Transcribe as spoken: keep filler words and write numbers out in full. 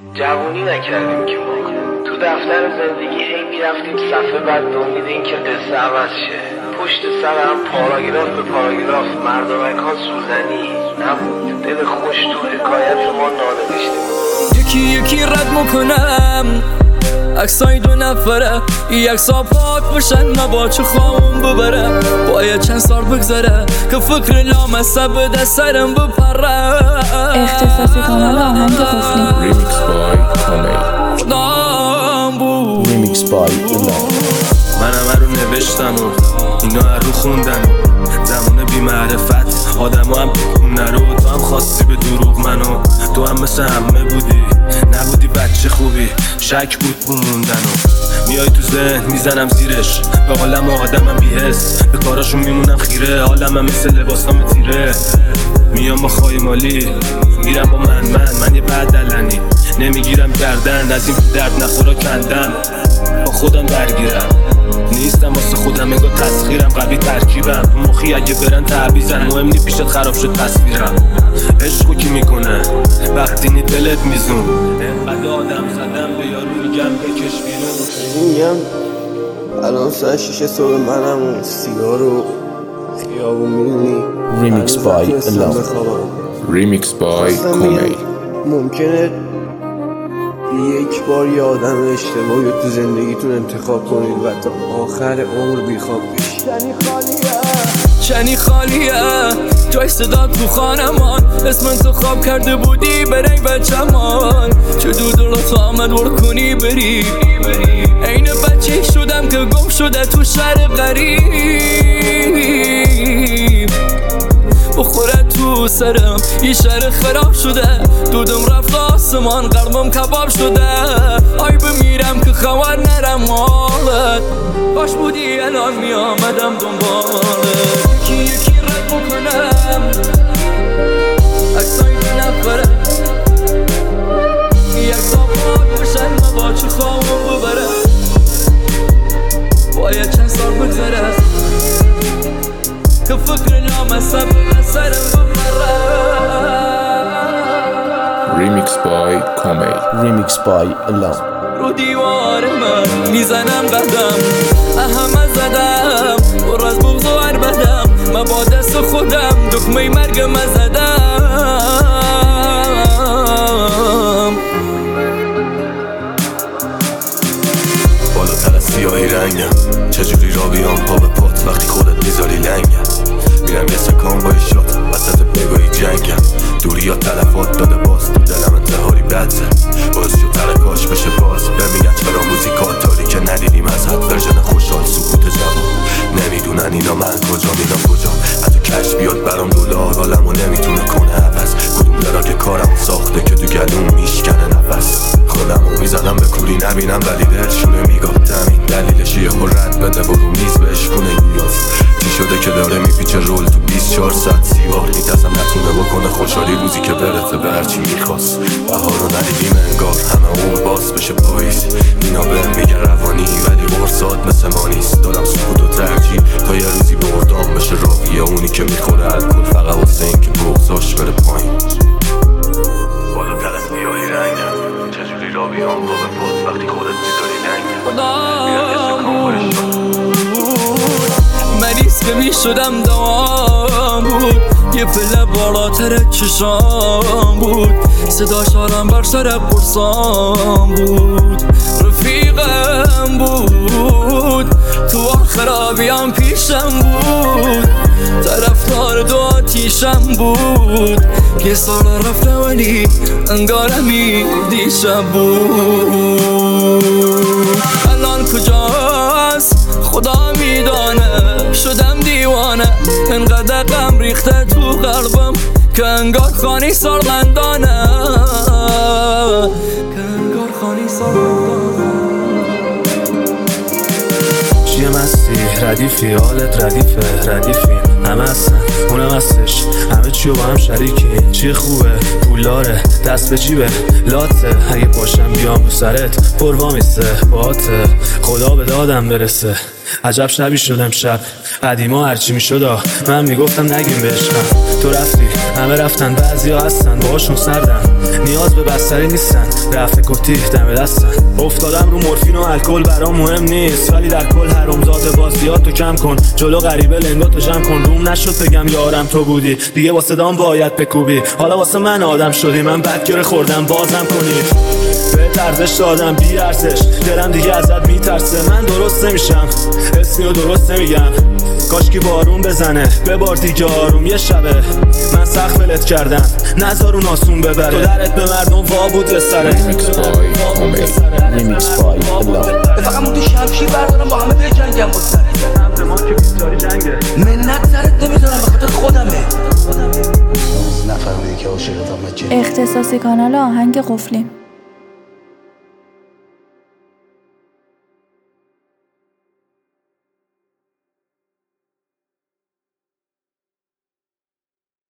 جوونی نکردیم که ما تو دفتر زندگی هی میرفتیم صفحه بعد امید این که قصه عوض شه. پشت سر هم پاراگراف به پاراگراف مردمک ها سوزنی نبود. دل خوش تو حکایت ما نانوشته بود. یکی یکی رد میکنم عکسای دو نفره، ای عکسا پاک باشن من چه خواهم ببره. باید چند سال بگذره که فکر لامصب به سرم بپره. اختصاصی کانال آهنگ قفلی. Remix by Komei. خودم بود Remix by Ella. من همه رو نوشتم و اینا رو خوندن. زمان بی معرفت آدم هم کنه رو. تو هم خواستی به دروغ منو، تو هم مثل همه بودی، نبودی بچه خوبی. شک بود بموندن و میای تو ذهن میزنم زیرش. به حالم آدمم بی‌حس، به کاراشون میمونم خیره. حالم هم مثل لباسام تیره. میام با خایمالی میرم با من من من یه بدلنی نمیگیرم گردن. از این درد نخورا کندم با خودم درگیرم. نیستم واسه خودم انگار تسخیرم. قوی ترکیبم مخی اگه برن تعویزن. مهم نی پیشت خراب شد تصویرم. عشقو کی میکنه وقتی نی دلت میزون. انقدر آدم زدم به یارو میگم بکش بیرون. میگم الان ساعت شیش صبح منم و سیگار و خیابون میدونی. Remix by Ella. Remix by Komei. ممکنه یک بار یه آدم اشتباهی رو تو زندگیتون انتخاب کنید و تا آخر عمر بیخواب بشید. چنی خالیه جای صدا تو خانمان. اسم تو خواب کرده بودی برنگ بچمان. چه دودلات آمد ور کنی بری. این بچه شدم که گم شده تو شهر غریب. بخوره تو سرم یه شهر خراب شده. دودم رفت آسمان قلبم کباب شده. آی بمیرم که خبر نرم مالت. باش بودی الان می آمدم دنبالت. یکی یکی رد بکنم عکسای دو نفره، یک سا پاک باشن من با چه خواهم ببره. باید چند سال بگذره که فکر لامصب به سرم بپره. Remix by Komei. Remix by Ella. رو دیوار من میزنم قدم اهم زدم. پر از بغض و عربدم من با دست خودم دکمه مرگ من زدم. بالاتر از سیاهی رنگم چجوری را بیام پا به پات وقتی خودت میذاری لنگم. میرم یه سکان با شات وسط بگاهی جنگم. دوری یا تلفات داده باز تو دلم انتحاری بدزه. باز شد ترکاش بشه باز بمیگن چرا موزیکات داری که ندیدیم از حد ورژن خوشحال سکوت جوان. نمیدونن اینا من کجا اینا کجا. حتی کش بیاد برام دلار عالمو نمیتونه کنه عوض. کدوم دراک کارمو ساخته که تو گلوم میشکنه نفس. خودمو میزنم به کوری نبینم ولی دلشونه میگاه تمین. دلیلش یه رد بده و رو میز بهش کنه نیاز. چی شده که داره میپیچه رول تو بیست و چهار ساعت سیوار. میترسم نتونه بکنه خوشحالی روزی که برسه به هرچی میخواست. بهارو ندیدیم انگار همه عمر باز بشه پاییز. اینا بهم میگه روانی ولی قرصات مثل ما نیست. دادم سکوت و ترجیح تا یه روزی بردام بشه راهیه. اونی که میخوره الکل فقط واسه این که بغضاش بره پایین. بالاتر از سیاهی رنگم چجوری را بیام با به پات وقتی خودت میذاری لنگم. مریض که می شدم دوام بود. یه پله بالاتر چشام بود. صدا شارم بر سر پرسام بود. رفیقم بود تو خرابیام پیشم بود. طرفدار دو آتیشم بود. یه سال رفته ولی انگارمی دیشب بود. الان کجاست خدا میدانه. شدم دیوانه انقدر غم ریخته تو قلبم که انگار خانی سالمندانه. که انگار خانی سالمندانه. چیه مستی ردیفی حالت ردیفه ردیفی. همه هستن اونم هستش همه چیو با هم شریکین. چیه خوبه پولاره دست به جیبه لاته. اگه باشم بیام رو سرت پروامیسته باته. خدا به دادم برسه عجب شبی شدم شب قدیما هرچی می شد من میگفتم نگیم بشم. تو رفتی همه رفتن بعضیا هستن باهاشون سردن نیاز به بستری نیستن رفته کتی دم دستن افتادم رو مورفین و الکل برام مهم نیست ولی در کل حرامزاده بازیاتو کم کن جلو غریبه لنگاتو جمع کن روم نشد بگم یارم تو بودی دیگه واسه دام باید بکوبی حالا واسه من آدم شدی من بدگره خوردم بازم کنی به ارزش دادم بی ارزش دلم دیگه ازت میترسه من درست نمیشم اسمی و درست نمیگم کاشکی بارون بزنه ببار دیگه آروم یه شبه من سخت ولت کردم نذار اون آسون ببره تو درت به مردم وا بود به سره Remix by Allah. فقط مون تو شمشیر بردارم با همه بجنگم با سره ما که بیستاری جنگه منت سرت نمیذارم به خاطر خودمه نفهمیدی که عاشقتم بچه اختصاصی کانال آهنگ قفلی.